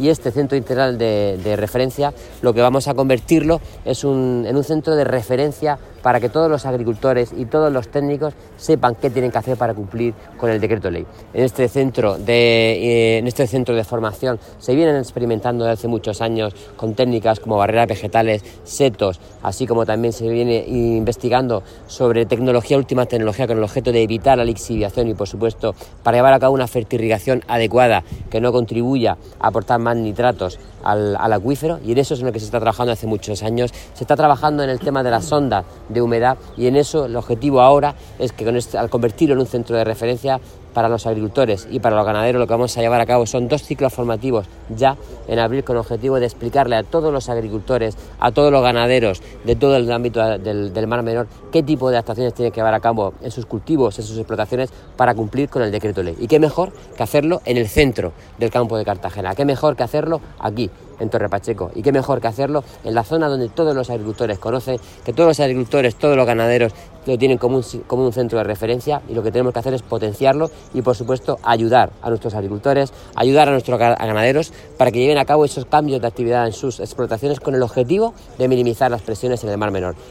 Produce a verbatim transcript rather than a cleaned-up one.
y este centro integral de, de referencia lo que vamos a convertirlo es un, en un centro de referencia para que todos los agricultores y todos los técnicos sepan qué tienen que hacer para cumplir con el decreto ley. En este centro de, eh, en este centro de formación se vienen experimentando desde hace muchos años con técnicas como barreras vegetales, setos, así como también se viene investigando sobre tecnología, última tecnología, con el objeto de evitar la lixiviación y, por supuesto, para llevar a cabo una fertirrigación adecuada que no contribuya a aportar más nitratos al, al acuífero, y en eso es en lo que se está trabajando hace muchos años. Se está trabajando en el tema de las sondas de humedad, y en eso el objetivo ahora es que con este, al convertirlo en un centro de referencia para los agricultores y para los ganaderos, lo que vamos a llevar a cabo son dos ciclos formativos ya en abril, con el objetivo de explicarle a todos los agricultores, a todos los ganaderos de todo el ámbito del, del Mar Menor, qué tipo de actuaciones tienen que llevar a cabo en sus cultivos, en sus explotaciones, para cumplir con el decreto ley. Y qué mejor que hacerlo en el centro del campo de Cartagena, qué mejor que hacerlo aquí, en Torre Pacheco, y qué mejor que hacerlo en la zona donde todos los agricultores conocen, que todos los agricultores, todos los ganaderos lo tienen como un, como un centro de referencia, y lo que tenemos que hacer es potenciarlo y, por supuesto, ayudar a nuestros agricultores, ayudar a nuestros ganaderos para que lleven a cabo esos cambios de actividad en sus explotaciones con el objetivo de minimizar las presiones en el Mar Menor.